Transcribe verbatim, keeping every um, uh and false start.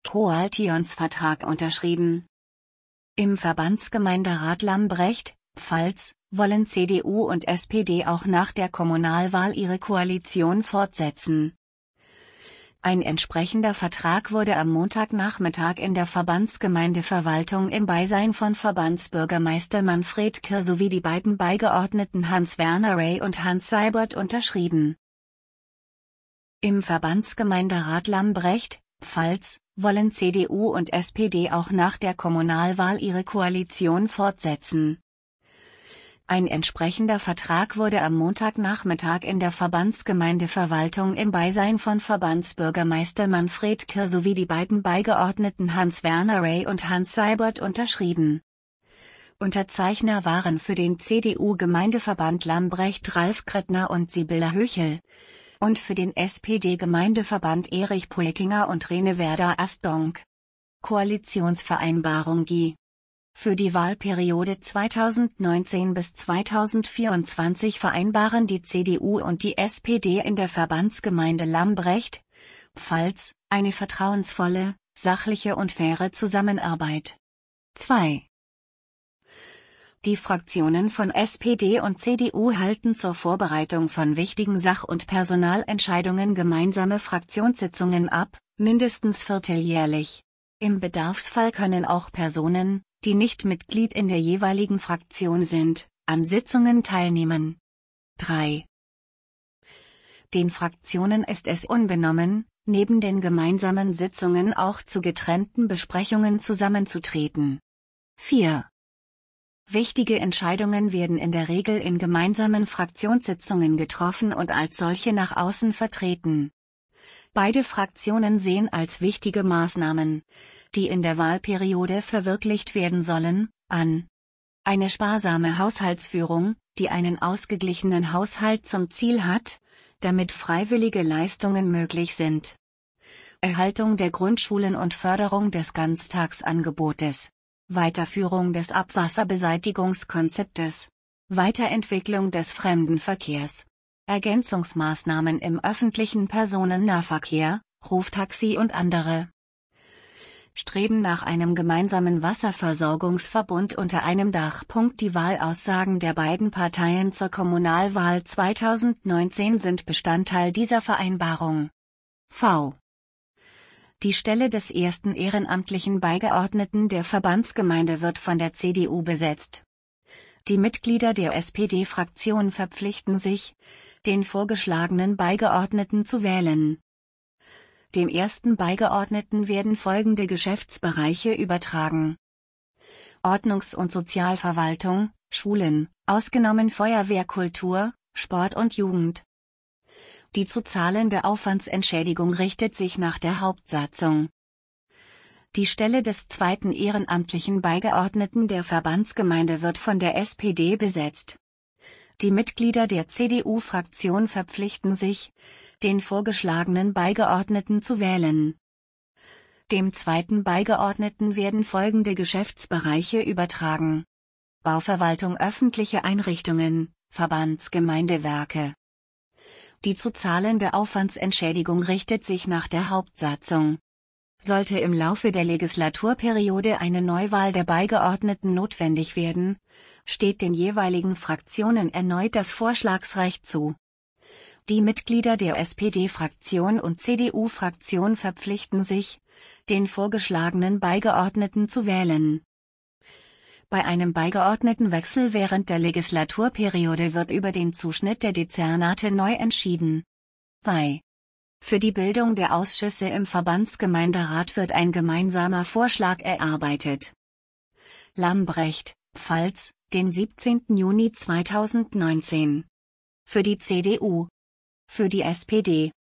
Koalitionsvertrag unterschrieben. Im Verbandsgemeinderat Lambrecht, Pfalz, wollen C D U und S P D auch nach der Kommunalwahl ihre Koalition fortsetzen. Ein entsprechender Vertrag wurde am Montagnachmittag in der Verbandsgemeindeverwaltung im Beisein von Verbandsbürgermeister Manfred Kirr sowie die beiden Beigeordneten Hans-Werner Rey und Hans Seibert unterschrieben. Im Verbandsgemeinderat Lambrecht, Pfalz, wollen C D U und S P D auch nach der Kommunalwahl ihre Koalition fortsetzen. Ein entsprechender Vertrag wurde am Montagnachmittag in der Verbandsgemeindeverwaltung im Beisein von Verbandsbürgermeister Manfred Kirr sowie die beiden Beigeordneten Hans-Werner Rey und Hans Seibert unterschrieben. Unterzeichner waren für den C D U-Gemeindeverband Lambrecht Ralf Krettner und Sibylla Höchel und für den S P D-Gemeindeverband Erich Poetinger und Rene Werder-Astonk. Koalitionsvereinbarung G I Für die Wahlperiode zweitausendneunzehn bis zweitausendvierundzwanzig vereinbaren die C D U und die S P D in der Verbandsgemeinde Lambrecht, Pfalz, eine vertrauensvolle, sachliche und faire Zusammenarbeit. zwei Die Fraktionen von S P D und C D U halten zur Vorbereitung von wichtigen Sach- und Personalentscheidungen gemeinsame Fraktionssitzungen ab, mindestens vierteljährlich. Im Bedarfsfall können auch Personen, die nicht Mitglied in der jeweiligen Fraktion sind, an Sitzungen teilnehmen. drei Den Fraktionen ist es unbenommen, neben den gemeinsamen Sitzungen auch zu getrennten Besprechungen zusammenzutreten. vier Wichtige Entscheidungen werden in der Regel in gemeinsamen Fraktionssitzungen getroffen und als solche nach außen vertreten. Beide Fraktionen sehen als wichtige Maßnahmen, die in der Wahlperiode verwirklicht werden sollen, an: Eine sparsame Haushaltsführung, die einen ausgeglichenen Haushalt zum Ziel hat, damit freiwillige Leistungen möglich sind. Erhaltung der Grundschulen und Förderung des Ganztagsangebotes. Weiterführung des Abwasserbeseitigungskonzeptes. Weiterentwicklung des Fremdenverkehrs. Ergänzungsmaßnahmen im öffentlichen Personennahverkehr, Ruftaxi und andere. Streben nach einem gemeinsamen Wasserversorgungsverbund unter einem Dach. Die Wahlaussagen der beiden Parteien zur Kommunalwahl zweitausendneunzehn sind Bestandteil dieser Vereinbarung. V. Die Stelle des ersten ehrenamtlichen Beigeordneten der Verbandsgemeinde wird von der C D U besetzt. Die Mitglieder der S P D-Fraktion verpflichten sich, den vorgeschlagenen Beigeordneten zu wählen. Dem ersten Beigeordneten werden folgende Geschäftsbereiche übertragen: Ordnungs- und Sozialverwaltung, Schulen, ausgenommen Feuerwehr, Kultur, Sport und Jugend. Die zu zahlende Aufwandsentschädigung richtet sich nach der Hauptsatzung. Die Stelle des zweiten ehrenamtlichen Beigeordneten der Verbandsgemeinde wird von der S P D besetzt. Die Mitglieder der C D U-Fraktion verpflichten sich, den vorgeschlagenen Beigeordneten zu wählen. Dem zweiten Beigeordneten werden folgende Geschäftsbereiche übertragen: Bauverwaltung, öffentliche Einrichtungen, Verbandsgemeindewerke. Die zu zahlende Aufwandsentschädigung richtet sich nach der Hauptsatzung. Sollte im Laufe der Legislaturperiode eine Neuwahl der Beigeordneten notwendig werden, steht den jeweiligen Fraktionen erneut das Vorschlagsrecht zu. Die Mitglieder der S P D-Fraktion und C D U-Fraktion verpflichten sich, den vorgeschlagenen Beigeordneten zu wählen. Bei einem Beigeordnetenwechsel während der Legislaturperiode wird über den Zuschnitt der Dezernate neu entschieden. zwei Für die Bildung der Ausschüsse im Verbandsgemeinderat wird ein gemeinsamer Vorschlag erarbeitet. Lambrecht, Pfalz, den siebzehnten Juni zweitausendneunzehn. Für die C D U. Für die S P D.